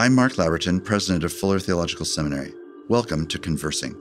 I'm Mark Laverton, president of Fuller Theological Seminary. Welcome to Conversing.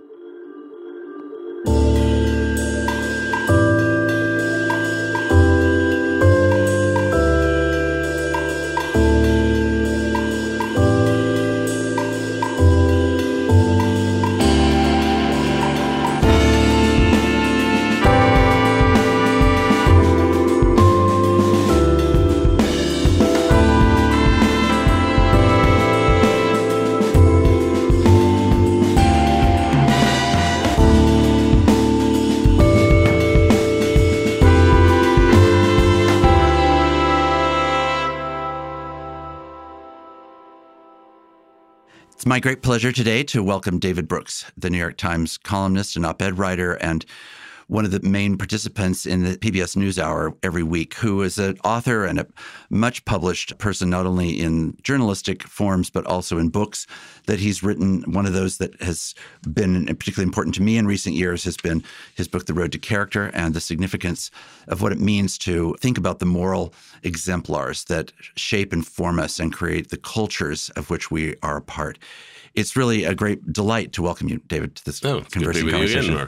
It's my great pleasure today to welcome David Brooks, the New York Times columnist and op-ed writer, and one of the main participants in the PBS NewsHour every week, who is an author and a much published person, not only in journalistic forms, but also in books that he's written. One of those that has been particularly important to me in recent years has been his book, The Road to Character, and the significance of what it means to think about the moral exemplars that shape and form us and create the cultures of which we are a part. It's really a great delight to welcome you, David, to this conversing conversation. Mark.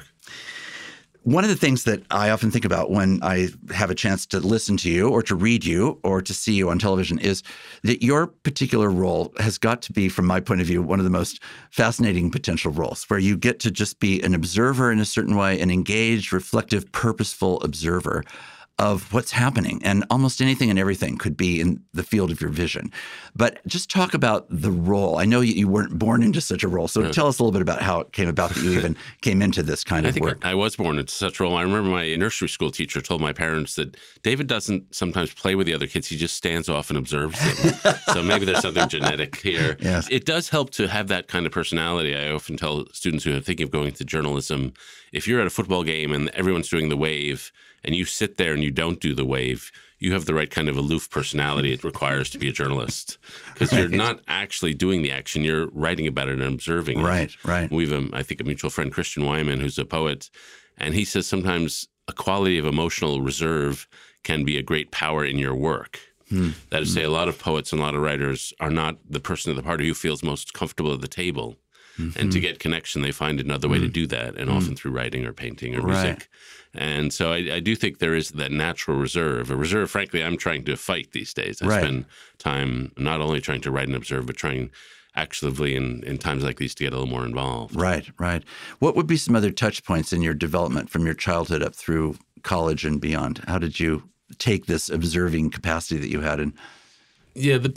One of the things that I often think about when I have a chance to listen to you or to read you or to see you on television is that your particular role has got to be, from my point of view, one of the most fascinating potential roles, where you get to just be an observer in a certain way, an engaged, reflective, purposeful observer of what's happening. And almost anything and everything could be in the field of your vision. But just talk about the role. I know you weren't born into such a role. So tell us a little bit about how it came about that you even came into this kind of work. I was born into such a role. I remember my nursery school teacher told my parents that David doesn't sometimes play with the other kids. He just stands off and observes them. So maybe there's something genetic here. Yes. It does help to have that kind of personality. I often tell students who are thinking of going into journalism, if you're at a football game and everyone's doing the wave, and you sit there and you don't do the wave, you have the right kind of aloof personality it requires to be a journalist. Because you're not actually doing the action, you're writing about it and observing it. Right. We have, I think, a mutual friend, Christian Wyman, who's a poet, and he says sometimes a quality of emotional reserve can be a great power in your work. That is to say, a lot of poets and a lot of writers are not the person at the party who feels most comfortable at the table. And to get connection, they find another way to do that, and often through writing or painting or music. And so I do think there is that natural reserve, a reserve, frankly, I'm trying to fight these days. I spend time not only trying to write and observe, but trying actively in times like these to get a little more involved. Right. What would be some other touch points in your development from your childhood up through college and beyond? How did you take this observing capacity that you had and the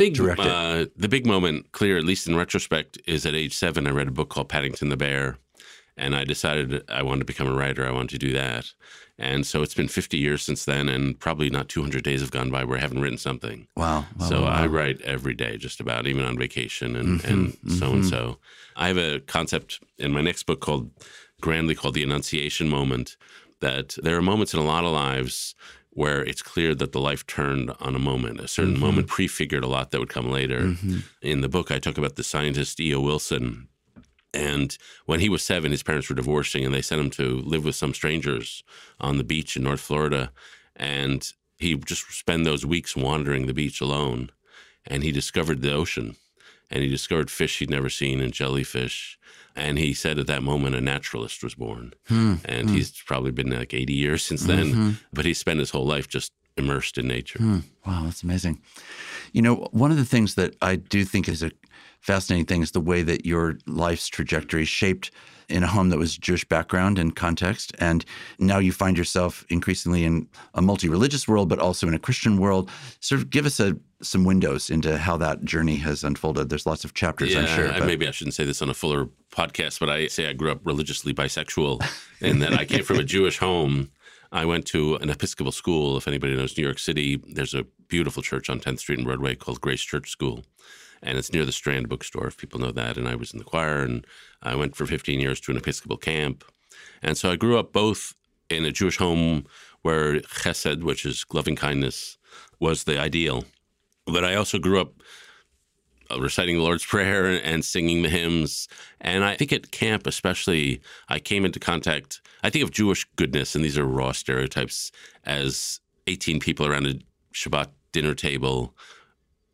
big moment, clear, at least in retrospect, is at age 7, I read a book called Paddington the Bear, and I decided I wanted to become a writer. I wanted to do that. And so it's been 50 years since then, and probably not 200 days have gone by where I haven't written something. Wow. I write every day, just about, even on vacation and so. I have a concept in my next book grandly called The Annunciation Moment, that there are moments in a lot of lives where it's clear that the life turned on a moment. A certain moment prefigured a lot that would come later. In the book, I talk about the scientist E.O. Wilson. And when he was 7, his parents were divorcing, and they sent him to live with some strangers on the beach in North Florida. And he just spent those weeks wandering the beach alone. And he discovered the ocean. And he discovered fish he'd never seen and jellyfish. And he said at that moment a naturalist was born. And he's probably been like 80 years since then. But he spent his whole life just immersed in nature. Wow, that's amazing. You know, one of the things that I do think is a fascinating thing is the way that your life's trajectory shaped in a home that was Jewish background and context. And now you find yourself increasingly in a multi-religious world, but also in a Christian world. Sort of give us some windows into how that journey has unfolded. There's lots of chapters, I'm sure. Maybe I shouldn't say this on a Fuller podcast, but I say I grew up religiously bisexual and that I came from a Jewish home. I went to an Episcopal school. If anybody knows New York City, there's a beautiful church on 10th Street and Broadway called Grace Church School. And it's near the Strand bookstore, if people know that. And I was in the choir, and I went for 15 years to an Episcopal camp. And so I grew up both in a Jewish home where chesed, which is loving kindness, was the ideal. But I also grew up reciting the Lord's Prayer and singing the hymns. And I think at camp especially, I came into contact, I think of Jewish goodness, and these are raw stereotypes, as 18 people around a Shabbat dinner table,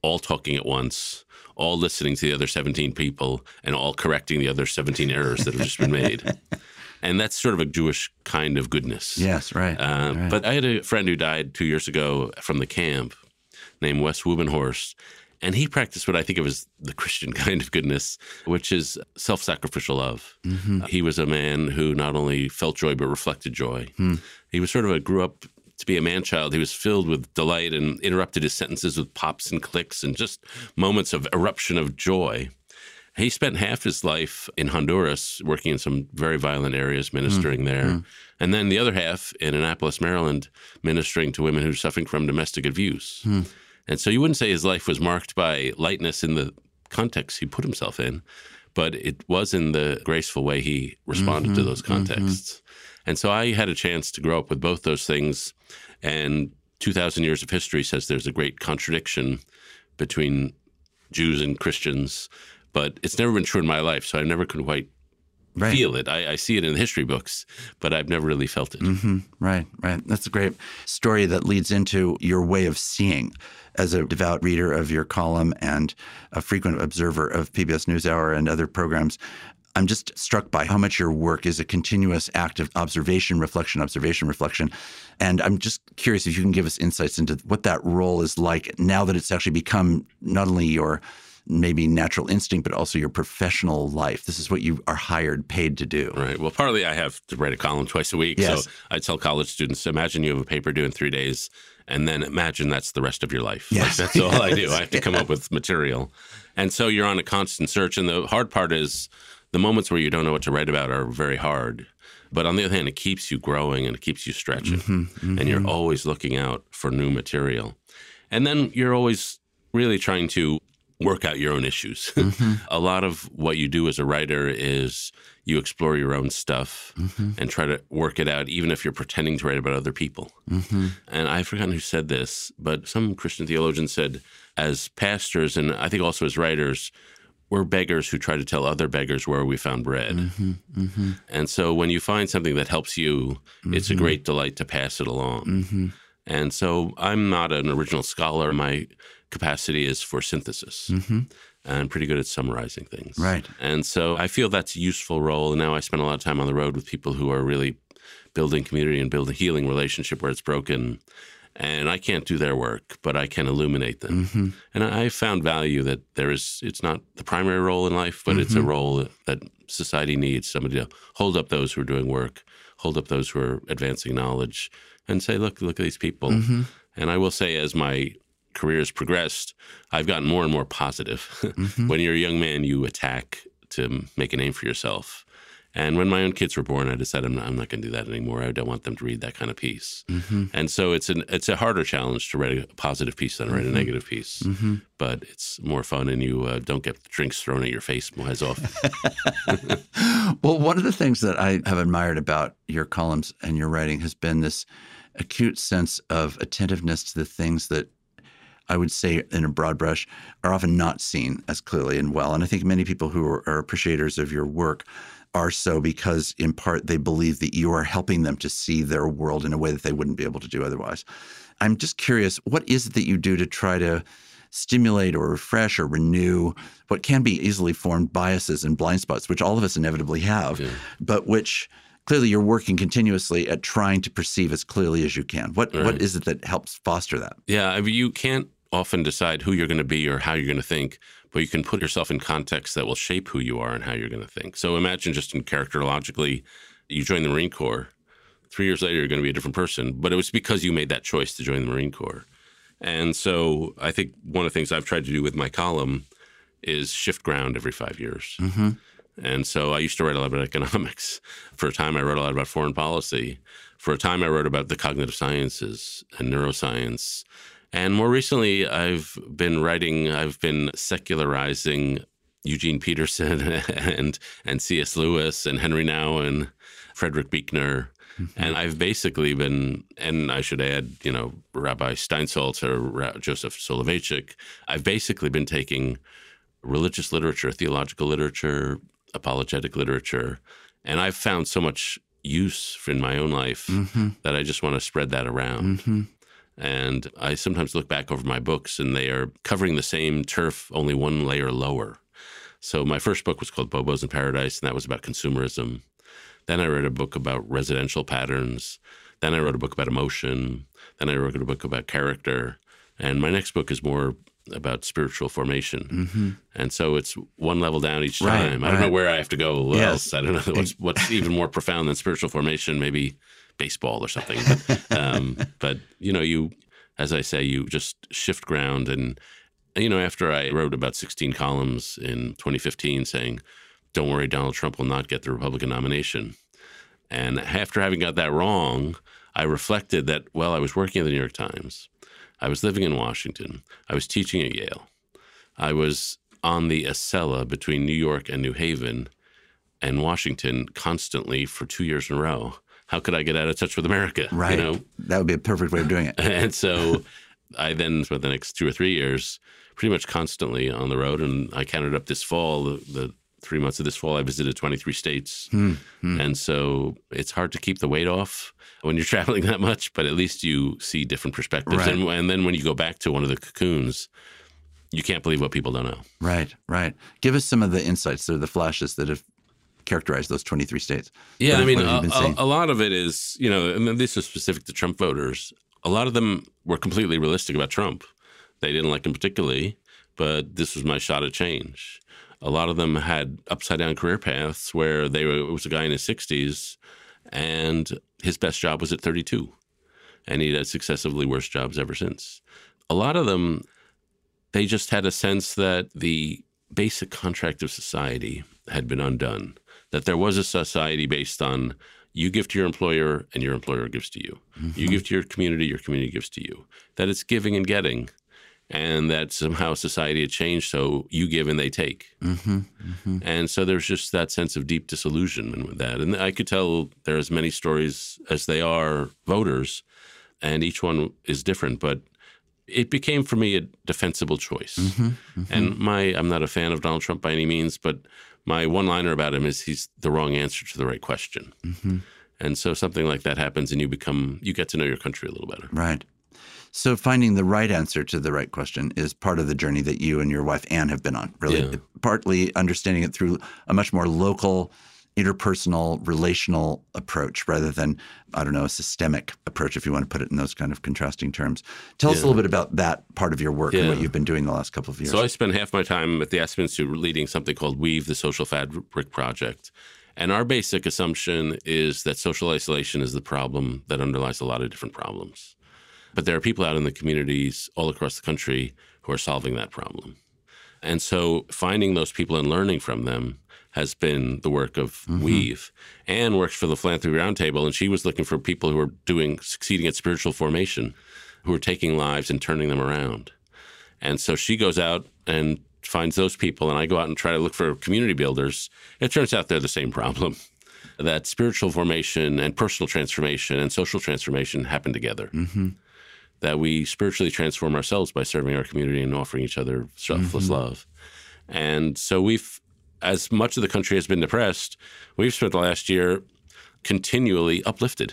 all talking at once, all listening to the other 17 people, and all correcting the other 17 errors that have just been made. And that's sort of a Jewish kind of goodness. Yes, right. Right. But I had a friend who died 2 years ago from the camp named Wes Wubenhorst, and he practiced what I think of as the Christian kind of goodness, which is self-sacrificial love. He was a man who not only felt joy but reflected joy. He was sort of grew up to be a man-child. He was filled with delight and interrupted his sentences with pops and clicks and just moments of eruption of joy. He spent half his life in Honduras working in some very violent areas, ministering there. And then the other half in Annapolis, Maryland, ministering to women who were suffering from domestic abuse. And so you wouldn't say his life was marked by lightness in the context he put himself in, but it was in the graceful way he responded to those contexts. And so I had a chance to grow up with both those things. And 2,000 years of history says there's a great contradiction between Jews and Christians, but it's never been true in my life, so I never could quite feel it. I see it in the history books, but I've never really felt it. Right. That's a great story that leads into your way of seeing. As a devout reader of your column and a frequent observer of PBS NewsHour and other programs, I'm just struck by how much your work is a continuous act of observation, reflection. And I'm just curious if you can give us insights into what that role is like now that it's actually become not only your maybe natural instinct, but also your professional life. This is what you are hired, paid to do. Right. Well, partly I have to write a column twice a week. Yes. So I tell college students, imagine you have a paper due in 3 days, and then imagine that's the rest of your life. Yes. Like, that's all I do. I have to come up with material. And so you're on a constant search. And the hard part is the moments where you don't know what to write about are very hard. But on the other hand, it keeps you growing and it keeps you stretching. And you're always looking out for new material. And then you're always really trying to work out your own issues. A lot of what you do as a writer is you explore your own stuff and try to work it out, even if you're pretending to write about other people. And I've forgotten who said this, but some Christian theologian said, as pastors, and I think also as writers, we're beggars who try to tell other beggars where we found bread. And so when you find something that helps you, it's a great delight to pass it along. And so I'm not an original scholar. My capacity is for synthesis. And I'm pretty good at summarizing things. Right. And so I feel that's a useful role. And now I spend a lot of time on the road with people who are really building community and building healing relationship where it's broken. And I can't do their work, but I can illuminate them. And I found value that it's not the primary role in life, but it's a role that society needs, somebody to hold up those who are doing work, hold up those who are advancing knowledge, and say, look at these people. And I will say, as my career has progressed, I've gotten more and more positive. When you're a young man, you attack to make a name for yourself. And when my own kids were born, I decided I'm not going to do that anymore. I don't want them to read that kind of piece. And so it's a harder challenge to write a positive piece than to write a negative piece. But it's more fun, and you don't get drinks thrown at your face as often. Well, one of the things that I have admired about your columns and your writing has been this acute sense of attentiveness to the things that I would say, in a broad brush, are often not seen as clearly and well. And I think many people who are appreciators of your work are so because, in part, they believe that you are helping them to see their world in a way that they wouldn't be able to do otherwise. I'm just curious, what is it that you do to try to stimulate or refresh or renew what can be easily formed biases and blind spots, which all of us inevitably have, but which clearly you're working continuously at trying to perceive as clearly as you can? What is it that helps foster that? Yeah, I mean, you can't often decide who you're going to be or how you're going to think, but you can put yourself in context that will shape who you are and how you're going to think. So imagine just in characterologically, you join the Marine Corps. 3 years later, you're going to be a different person, but it was because you made that choice to join the Marine Corps. And so I think one of the things I've tried to do with my column is shift ground every 5 years. And so I used to write a lot about economics. For a time, I wrote a lot about foreign policy. For a time, I wrote about the cognitive sciences and neuroscience. And more recently, I've been secularizing Eugene Peterson and C.S. Lewis and Henry Nouwen, Frederick Buechner. And I've basically been, and I should add, Rabbi Steinsaltz or Joseph Soloveitchik, I've basically been taking religious literature, theological literature, apologetic literature, and I've found so much use in my own life that I just want to spread that around. And I sometimes look back over my books and they are covering the same turf, only one layer lower. So my first book was called Bobos in Paradise, and that was about consumerism. Then I read a book about residential patterns. Then I wrote a book about emotion. Then I wrote a book about character. And my next book is more about spiritual formation. And so it's one level down each time. I don't know where I have to go else. I don't know what's even more profound than spiritual formation, maybe baseball or something. But you, as I say, you just shift ground. And, after I wrote about 16 columns in 2015 saying, don't worry, Donald Trump will not get the Republican nomination. And after having got that wrong, I reflected that, well, I was working at the New York Times. I was living in Washington. I was teaching at Yale. I was on the Acela between New York and New Haven and Washington constantly for 2 years in a row. How could I get out of touch with America? Right. That would be a perfect way of doing it. And so I then spent the next 2 or 3 years pretty much constantly on the road. And I counted up this fall, the 3 months of this fall, I visited 23 states. And so it's hard to keep the weight off when you're traveling that much, but at least you see different perspectives. Right. And then when you go back to one of the cocoons, you can't believe what people don't know. Right. Give us some of the insights or the flashes that have characterized those 23 states. Yeah, a lot of it is, and this is specific to Trump voters. A lot of them were completely realistic about Trump. They didn't like him particularly, but this was my shot at change. A lot of them had upside-down career paths where it was a guy in his 60s, and his best job was at 32, and he'd had successively worse jobs ever since. A lot of them, they just had a sense that the basic contract of society had been undone, that there was a society based on you give to your employer and your employer gives to you. You give to your community gives to you. That it's giving and getting, and that somehow society had changed, so you give and they take. And so there's just that sense of deep disillusionment with that. And I could tell there are as many stories as they are voters, and each one is different, but it became for me a defensible choice. And I'm not a fan of Donald Trump by any means, but my one-liner about him is he's the wrong answer to the right question. And so something like that happens and you get to know your country a little better. Right. So finding the right answer to the right question is part of the journey that you and your wife, Anne, have been on, really. Yeah. Partly understanding it through a much more local, interpersonal, relational approach rather than, a systemic approach, if you want to put it in those kind of contrasting terms. Tell us a little bit about that part of your work and what you've been doing the last couple of years. So I spent half my time at the Aspen Institute leading something called Weave, the Social Fabric Project. And our basic assumption is that social isolation is the problem that underlies a lot of different problems. But there are people out in the communities all across the country who are solving that problem. And so finding those people and learning from them has been the work of Weave. Anne works for the Philanthropy Roundtable, and she was looking for people who are succeeding at spiritual formation, who are taking lives and turning them around. And so she goes out and finds those people, and I go out and try to look for community builders. It turns out they're the same problem, that spiritual formation and personal transformation and social transformation happen together. That we spiritually transform ourselves by serving our community and offering each other selfless love. And so as much of the country has been depressed, we've spent the last year continually uplifted.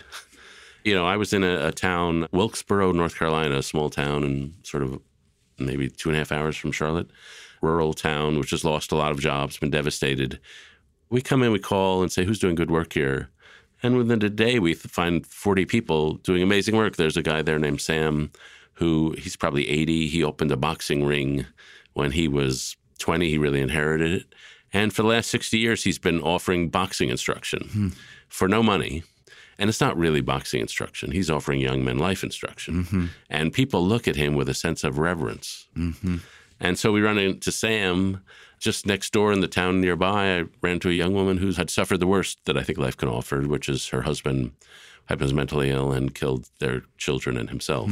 I was in a town, Wilkesboro, North Carolina, a small town and sort of maybe 2.5 hours from Charlotte, rural town, which has lost a lot of jobs, been devastated. We come in, we call and say, who's doing good work here? And within a day, we find 40 people doing amazing work. There's a guy there named Sam he's probably 80. He opened a boxing ring when he was 20. He really inherited it. And for the last 60 years, he's been offering boxing instruction for no money. And it's not really boxing instruction. He's offering young men life instruction. And people look at him with a sense of reverence. And so we run into Sam just next door in the town nearby. I ran into a young woman who had suffered the worst that I think life can offer, which is her husband was mentally ill and killed their children and himself.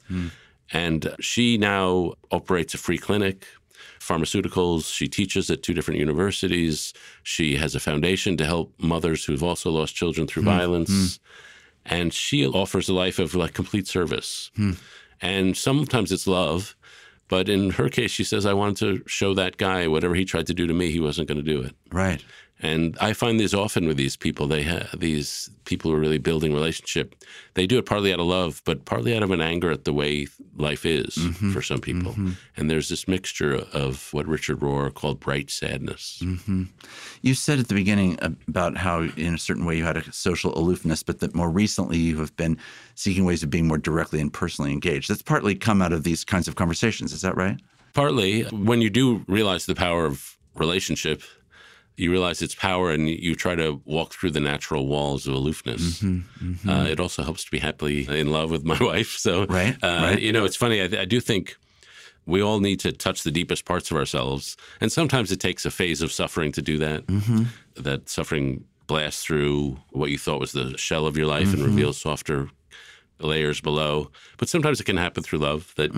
And she now operates a free clinic, pharmaceuticals. She teaches at 2 different universities. She has a foundation to help mothers who've also lost children through violence. And she offers a life of complete service. And sometimes it's love. But in her case, she says, I wanted to show that guy whatever he tried to do to me, he wasn't going to do it. Right. And I find this often with these people. These people who are really building relationship. They do it partly out of love, but partly out of an anger at the way life is for some people. And there's this mixture of what Richard Rohr called bright sadness. You said at the beginning about how in a certain way you had a social aloofness, but that more recently you have been seeking ways of being more directly and personally engaged. That's partly come out of these kinds of conversations. Is that right? Partly. When you do realize the power of relationship, you realize its power and you try to walk through the natural walls of aloofness. It also helps to be happily in love with my wife. So, right. It's funny. I do think we all need to touch the deepest parts of ourselves. And sometimes it takes a phase of suffering to do that. That suffering blasts through what you thought was the shell of your life and reveals softer layers below. But sometimes it can happen through love that,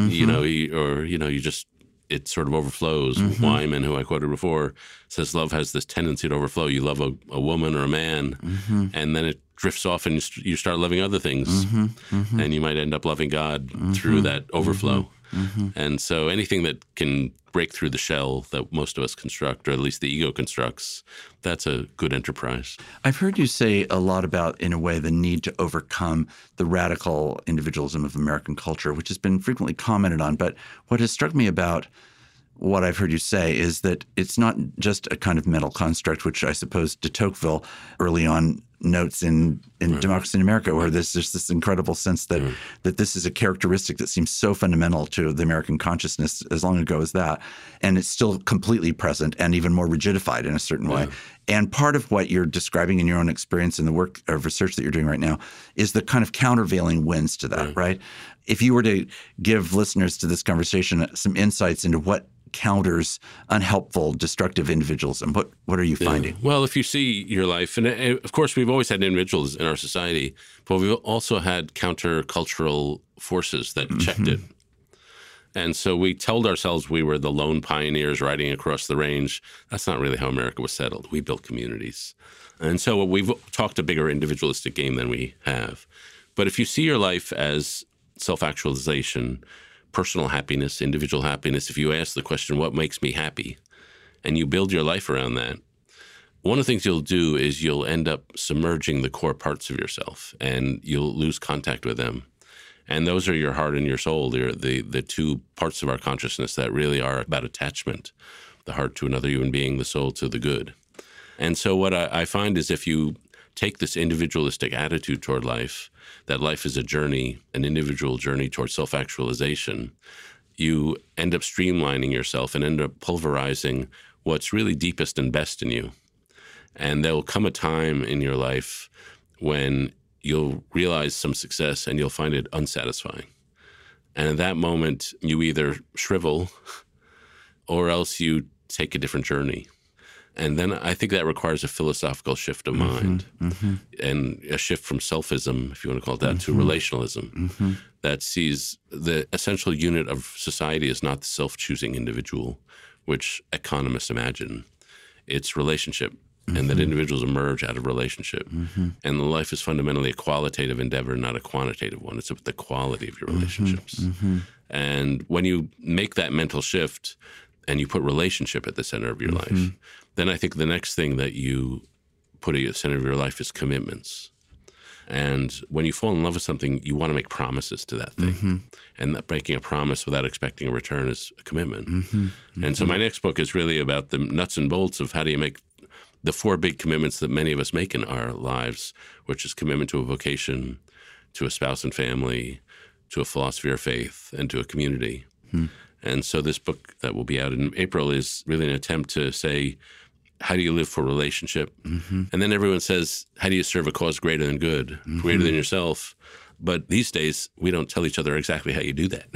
it sort of overflows. Wyman, who I quoted before, says love has this tendency to overflow. You love a woman or a man, and then it drifts off and you start loving other things. And you might end up loving God through that overflow. And so anything that can break through the shell that most of us construct, or at least the ego constructs, that's a good enterprise. I've heard you say a lot about, in a way, the need to overcome the radical individualism of American culture, which has been frequently commented on. But what has struck me about what I've heard you say is that it's not just a kind of mental construct, which I suppose de Tocqueville early on notes in Democracy in America, where there's just this incredible sense that this is a characteristic that seems so fundamental to the American consciousness as long ago as that. And it's still completely present and even more rigidified in a certain way. And part of what you're describing in your own experience in the work of research that you're doing right now is the kind of countervailing winds to that, right? If you were to give listeners to this conversation some insights into what counters unhelpful, destructive individualism, what are you finding? Well, if you see your life, and of course we've always had individuals in our society, but we've also had countercultural forces that checked it. And so we told ourselves we were the lone pioneers riding across the range. That's not really how America was settled. We built communities. And so we've talked a bigger individualistic game than we have. But if you see your life as self-actualization, personal happiness, individual happiness, if you ask the question, what makes me happy, and you build your life around that, one of the things you'll do is you'll end up submerging the core parts of yourself and you'll lose contact with them. And those are your heart and your soul. They're the two parts of our consciousness that really are about attachment, the heart to another human being, the soul to the good. And so what I find is if you take this individualistic attitude toward life, that life is a journey, an individual journey towards self-actualization, you end up streamlining yourself and end up pulverizing what's really deepest and best in you. And there will come a time in your life when you'll realize some success and you'll find it unsatisfying. And at that moment, you either shrivel or else you take a different journey. And then I think that requires a philosophical shift of mind and a shift from selfism, if you want to call it that, to relationalism that sees the essential unit of society is not the self-choosing individual, which economists imagine. It's relationship, and that individuals emerge out of relationship. And the life is fundamentally a qualitative endeavor, not a quantitative one. It's about the quality of your relationships. And when you make that mental shift and you put relationship at the center of your life, then I think the next thing that you put at the center of your life is commitments. And when you fall in love with something, you want to make promises to that thing. And that making a promise without expecting a return is a commitment. And so my next book is really about the nuts and bolts of how do you make the four big commitments that many of us make in our lives, which is commitment to a vocation, to a spouse and family, to a philosophy or faith, and to a community. And so this book that will be out in April is really an attempt to say, how do you live for relationship? And then everyone says, how do you serve a cause greater than good, greater than yourself? But these days, we don't tell each other exactly how you do that.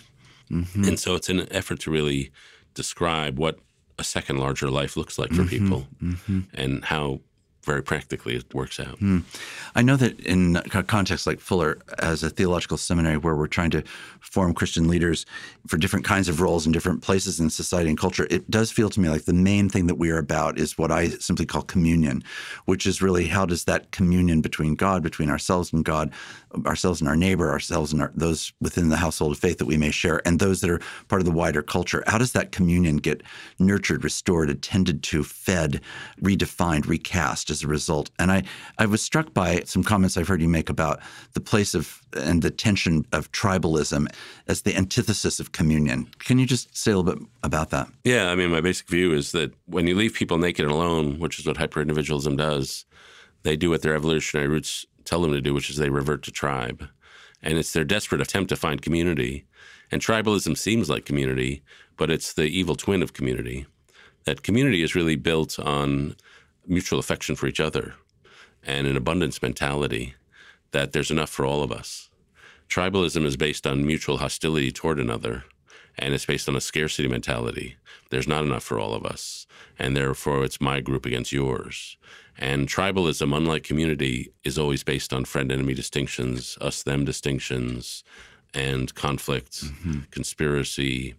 And so it's an effort to really describe what a second larger life looks like for people and how very practically it works out. I know that in a context like Fuller, as a theological seminary where we're trying to form Christian leaders for different kinds of roles in different places in society and culture, it does feel to me like the main thing that we are about is what I simply call communion, which is really how does that communion between God, between ourselves and God, ourselves and our neighbor, ourselves and those within the household of faith that we may share, and those that are part of the wider culture, how does that communion get nurtured, restored, attended to, fed, redefined, recast as a result? And I was struck by some comments I've heard you make about the place of and the tension of tribalism as the antithesis of communion. Can you just say a little bit about that? Yeah, I mean, my basic view is that when you leave people naked and alone, which is what hyper-individualism does, they do what their evolutionary roots tell them to do, which is they revert to tribe. And it's their desperate attempt to find community. And tribalism seems like community, but it's the evil twin of community. That community is really built on mutual affection for each other and an abundance mentality that there's enough for all of us. Tribalism is based on mutual hostility toward another, and it's based on a scarcity mentality. There's not enough for all of us, and therefore it's my group against yours. And tribalism, unlike community, is always based on friend-enemy distinctions, us-them distinctions, and conflict, conspiracy,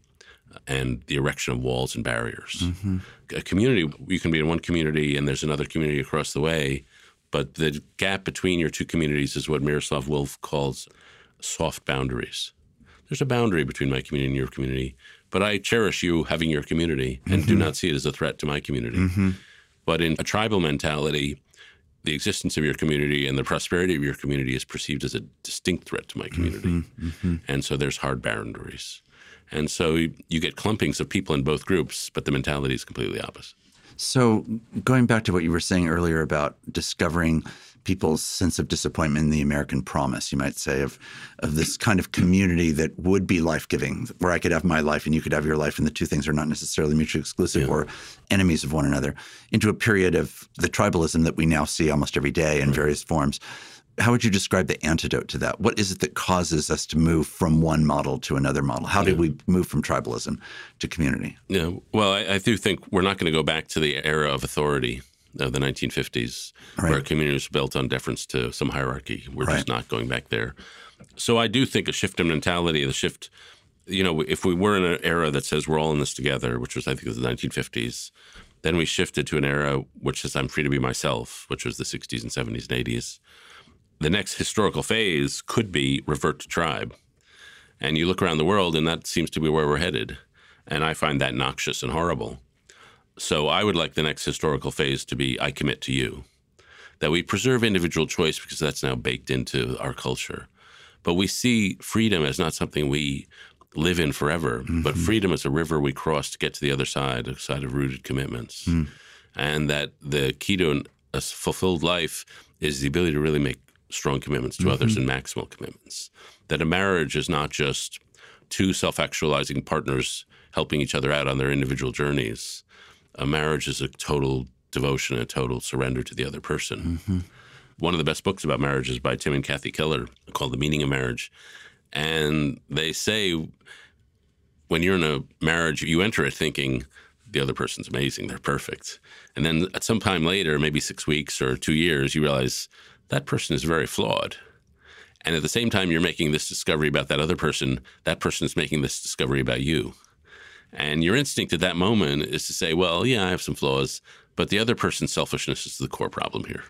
and the erection of walls and barriers. A community, you can be in one community and there's another community across the way, but the gap between your two communities is what Miroslav Volf calls soft boundaries. There's a boundary between my community and your community, but I cherish you having your community and do not see it as a threat to my community. But in a tribal mentality, the existence of your community and the prosperity of your community is perceived as a distinct threat to my community. And so there's hard boundaries. And so you get clumpings of people in both groups, but the mentality is completely opposite. So going back to what you were saying earlier about discovering people's sense of disappointment in the American promise, you might say, of this kind of community that would be life-giving, where I could have my life and you could have your life, and the two things are not necessarily mutually exclusive or enemies of one another, into a period of the tribalism that we now see almost every day in various forms. How would you describe the antidote to that? What is it that causes us to move from one model to another model? How did we move from tribalism to community? Yeah, well, I do think we're not going to go back to the era of authority of the 1950s, where community was built on deference to some hierarchy. We're just not going back there. So I do think a shift in mentality, the shift, if we were in an era that says we're all in this together, which was, I think, the 1950s, then we shifted to an era which says I'm free to be myself, which was the 60s and 70s and 80s. The next historical phase could be revert to tribe. And you look around the world, and that seems to be where we're headed. And I find that noxious and horrible. So I would like the next historical phase to be I commit to you, that we preserve individual choice because that's now baked into our culture. But we see freedom as not something we live in forever, but freedom is a river we cross to get to the other side, a side of rooted commitments. And that the key to a fulfilled life is the ability to really make strong commitments to others and maximal commitments. That a marriage is not just two self-actualizing partners helping each other out on their individual journeys. A marriage is a total devotion, a total surrender to the other person. One of the best books about marriage is by Tim and Kathy Keller called The Meaning of Marriage. And they say when you're in a marriage, you enter it thinking the other person's amazing, they're perfect. And then at some time later, maybe 6 weeks or 2 years, you realize that person is very flawed. And at the same time you're making this discovery about that other person, that person is making this discovery about you. And your instinct at that moment is to say, well, yeah, I have some flaws, but the other person's selfishness is the core problem here.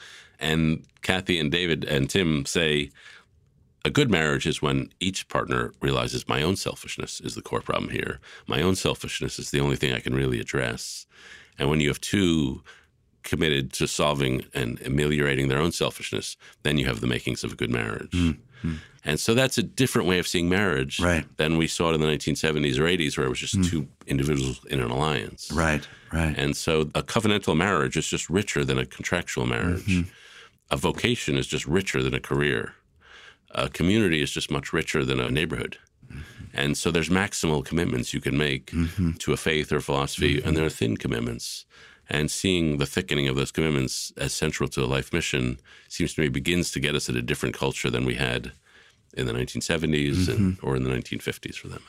And Kathy and David and Tim say a good marriage is when each partner realizes my own selfishness is the core problem here. My own selfishness is the only thing I can really address. And when you have two committed to solving and ameliorating their own selfishness, then you have the makings of a good marriage. And so that's a different way of seeing marriage than we saw it in the 1970s or 80s, where it was just two individuals in an alliance. And so a covenantal marriage is just richer than a contractual marriage. A vocation is just richer than a career. A community is just much richer than a neighborhood. And so there's maximal commitments you can make to a faith or philosophy, and there are thin commitments. And seeing the thickening of those commitments as central to a life mission seems to me begins to get us at a different culture than we had in the 1970s or in the 1950s, for that matter.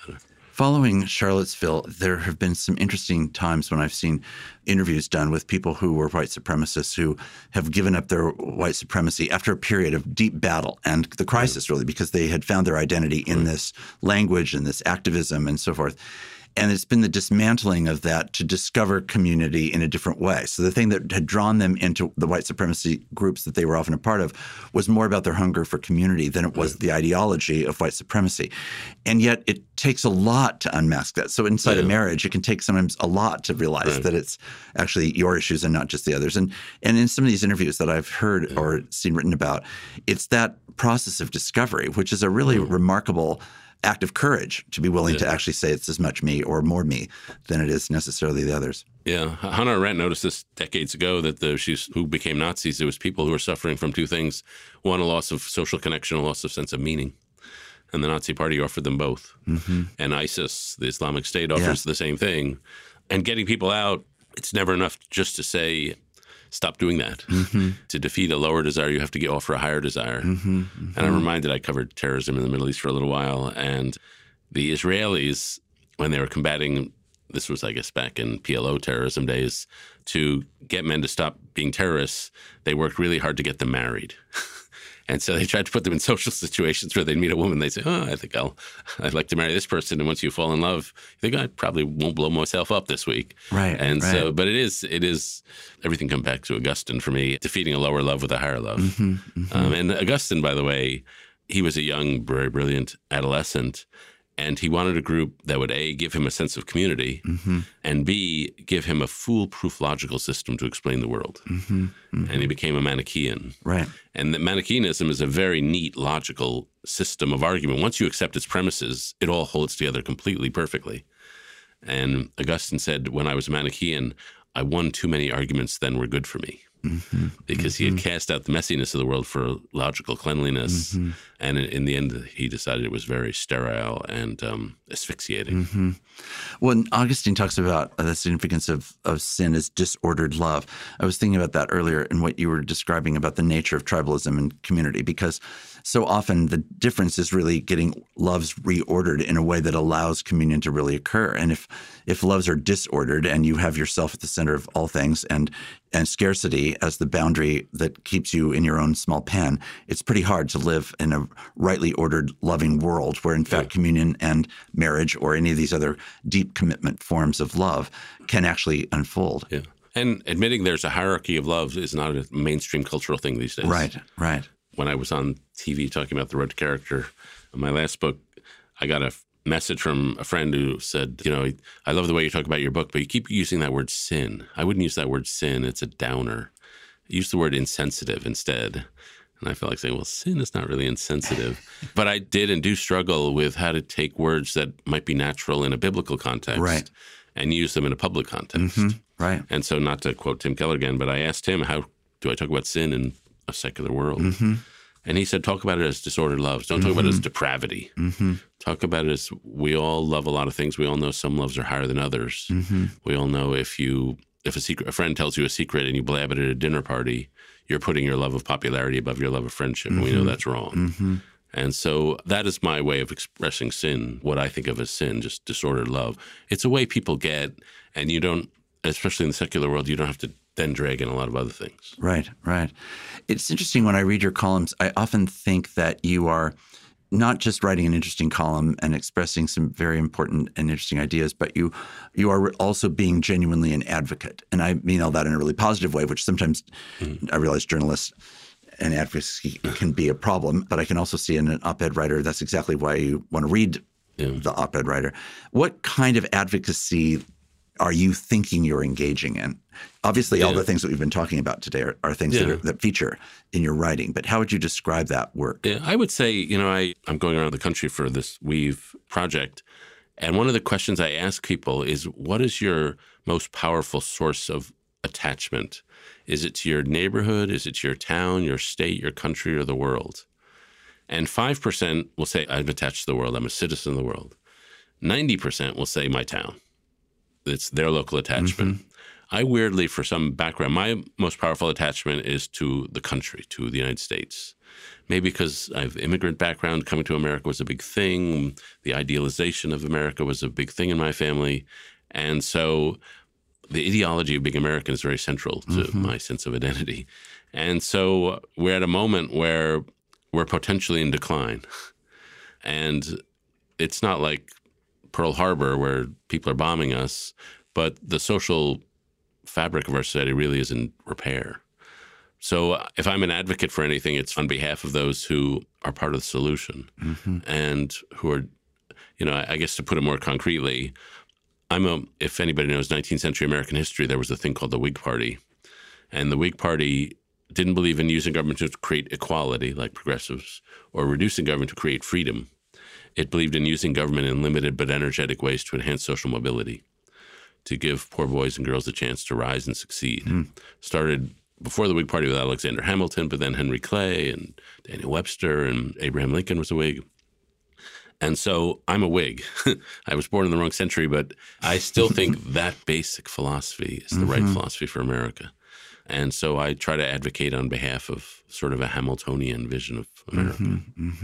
Following Charlottesville, there have been some interesting times when I've seen interviews done with people who were white supremacists who have given up their white supremacy after a period of deep battle and the crisis, really, because they had found their identity in this language and this activism and so forth. And it's been the dismantling of that to discover community in a different way. So the thing that had drawn them into the white supremacy groups that they were often a part of was more about their hunger for community than it was the ideology of white supremacy. And yet it takes a lot to unmask that. So inside a marriage, it can take sometimes a lot to realize that it's actually your issues and not just the others. And in some of these interviews that I've heard or seen written about, it's that process of discovery, which is a really remarkable act of courage to be willing to actually say it's as much me or more me than it is necessarily the others. Yeah. Hannah Arendt noticed this decades ago that who became Nazis, it was people who were suffering from two things. One, a loss of social connection, a loss of sense of meaning. And the Nazi Party offered them both. Mm-hmm. And ISIS, the Islamic State, offers the same thing. And getting people out, it's never enough just to say, stop doing that. Mm-hmm. To defeat a lower desire, you have to offer a higher desire. Mm-hmm. Mm-hmm. And I'm reminded I covered terrorism in the Middle East for a little while. And the Israelis, when they were combating, this was, I guess, back in PLO terrorism days, to get men to stop being terrorists, they worked really hard to get them married. And so they tried to put them in social situations where they'd meet a woman. They'd say, I think I'd like to marry this person. And once you fall in love, you think, I probably won't blow myself up this week. Right. And so, but it is, everything comes back to Augustine for me, defeating a lower love with a higher love. Mm-hmm, mm-hmm. And Augustine, by the way, he was a young, very brilliant adolescent. And he wanted a group that would, A, give him a sense of community, and B, give him a foolproof logical system to explain the world. Mm-hmm, mm-hmm. And he became a Manichaean. Right. And the Manichaeanism is a very neat, logical system of argument. Once you accept its premises, it all holds together completely perfectly. And Augustine said, when I was a Manichaean, I won too many arguments then were good for me. Mm-hmm. Because he had cast out the messiness of the world for logical cleanliness. Mm-hmm. And in the end, he decided it was very sterile and asphyxiating. Mm-hmm. When Augustine talks about the significance of sin as disordered love, I was thinking about that earlier in what you were describing about the nature of tribalism and community, because so often the difference is really getting loves reordered in a way that allows communion to really occur. And if loves are disordered and you have yourself at the center of all things and scarcity as the boundary that keeps you in your own small pen, it's pretty hard to live in a rightly ordered, loving world where, in fact, communion and marriage or any of these other deep commitment forms of love can actually unfold. Yeah. And admitting there's a hierarchy of love is not a mainstream cultural thing these days. Right, right. When I was on TV talking about The Road to Character, in my last book, I got a message from a friend who said, I love the way you talk about your book, but you keep using that word sin. I wouldn't use that word sin. It's a downer. Use the word insensitive instead. And I felt like saying, well, sin is not really insensitive. But I did and do struggle with how to take words that might be natural in a biblical context and use them in a public context. Mm-hmm. Right. And so, not to quote Tim Keller again, but I asked him, how do I talk about sin in a secular world? Mm-hmm. And he said, talk about it as disordered loves. Don't talk about it as depravity. Mm-hmm. Talk about it as we all love a lot of things. We all know some loves are higher than others. Mm-hmm. We all know if a friend tells you a secret and you blab it at a dinner party, you're putting your love of popularity above your love of friendship. And we know that's wrong. Mm-hmm. And so that is my way of expressing sin, what I think of as sin, just disordered love. It's a way people get, and you don't, especially in the secular world, you don't have to then drag in a lot of other things. Right, right. It's interesting when I read your columns, I often think that you are not just writing an interesting column and expressing some very important and interesting ideas, but you are also being genuinely an advocate. And I mean all that in a really positive way, which sometimes I realize journalists and advocacy can be a problem, but I can also see in an op-ed writer, that's exactly why you want to read the op-ed writer. What kind of advocacy are you thinking you're engaging in? Obviously, all the things that we've been talking about today are things that feature in your writing. But how would you describe that work? Yeah, I would say, I'm going around the country for this Weave project. And one of the questions I ask people is, what is your most powerful source of attachment? Is it to your neighborhood? Is it to your town, your state, your country, or the world? And 5% will say, I'm attached to the world. I'm a citizen of the world. 90% will say my town. It's their local attachment. I weirdly, for some background, my most powerful attachment is to the country, to the United States. Maybe because I have immigrant background, coming to America was a big thing. The idealization of America was a big thing in my family. And so the ideology of being American is very central to my sense of identity. And so we're at a moment where we're potentially in decline. And it's not like Pearl Harbor where people are bombing us, but the social fabric of our society really is in repair. So if I'm an advocate for anything, it's on behalf of those who are part of the solution and who are, I guess to put it more concretely, if anybody knows 19th century American history, there was a thing called the Whig Party. And the Whig Party didn't believe in using government to create equality like progressives or reducing government to create freedom. It believed in using government in limited but energetic ways to enhance social mobility, to give poor boys and girls a chance to rise and succeed. Started before the Whig Party with Alexander Hamilton, but then Henry Clay and Daniel Webster and Abraham Lincoln was a Whig. And so I'm a Whig. I was born in the wrong century, but I still think that basic philosophy is the right philosophy for America. And so I try to advocate on behalf of sort of a Hamiltonian vision of America.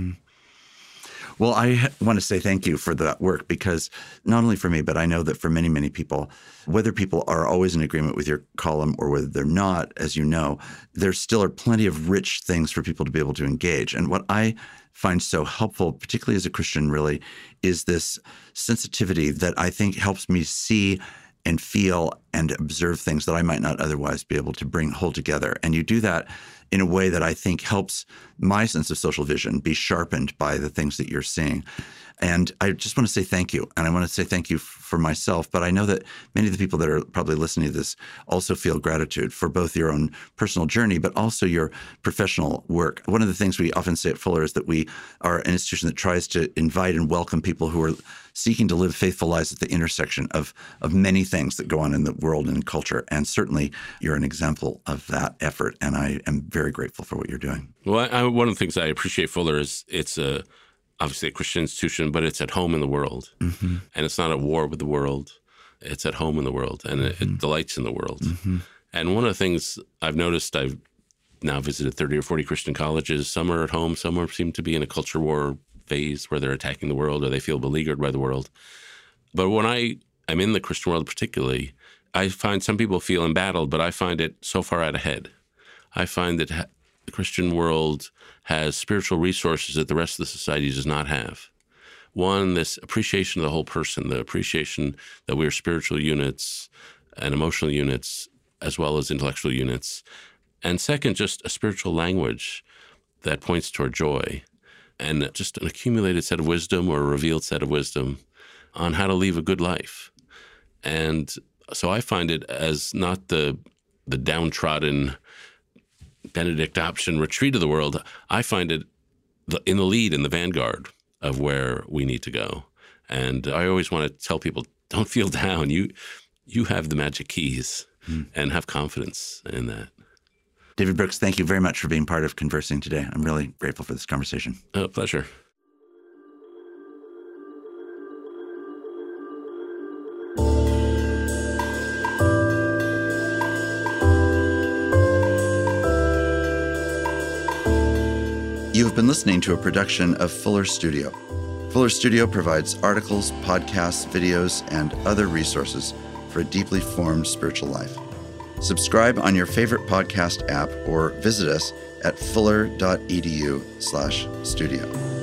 Well, I want to say thank you for that work because not only for me, but I know that for many, many people, whether people are always in agreement with your column or whether they're not, as you know, there still are plenty of rich things for people to be able to engage. And what I find so helppful, particularly as a Christian really, is this sensitivity that I think helps me see and feel and observe things that I might not otherwise be able to hold together. And you do that in a way that I think helps my sense of social vision be sharpened by the things that you're seeing. And I just want to say thank you. And I want to say thank you for myself. But I know that many of the people that are probably listening to this also feel gratitude for both your own personal journey, but also your professional work. One of the things we often say at Fuller is that we are an institution that tries to invite and welcome people who are seeking to live faithful lives at the intersection of many things that go on in the world and in culture. And certainly you're an example of that effort. And I am very grateful for what you're doing. Well, one of the things I appreciate Fuller is it's obviously a Christian institution, but it's at home in the world. And it's not at war with the world. It's at home in the world, and it delights in the world. And one of the things I've noticed, I've now visited 30 or 40 Christian colleges. Some are at home, some seem to be in a culture war phase where they're attacking the world or they feel beleaguered by the world. But when I'm in the Christian world particularly, I find some people feel embattled, but I find it so far out ahead. I find that the Christian world has spiritual resources that the rest of the society does not have. One, this appreciation of the whole person, the appreciation that we are spiritual units and emotional units as well as intellectual units. And second, just a spiritual language that points toward joy and just an accumulated set of wisdom or a revealed set of wisdom on how to live a good life. And so I find it as not the downtrodden Benedict option retreat of the world. I find it in the lead, in the vanguard of where we need to go. And I always want to tell people, don't feel down. You have the magic keys and have confidence in that. David Brooks, thank you very much for being part of Conversing today. I'm really grateful for this conversation. Pleasure. You've been listening to a production of Fuller Studio. Fuller Studio provides articles, podcasts, videos, and other resources for a deeply formed spiritual life. Subscribe on your favorite podcast app or visit us at fuller.edu/studio.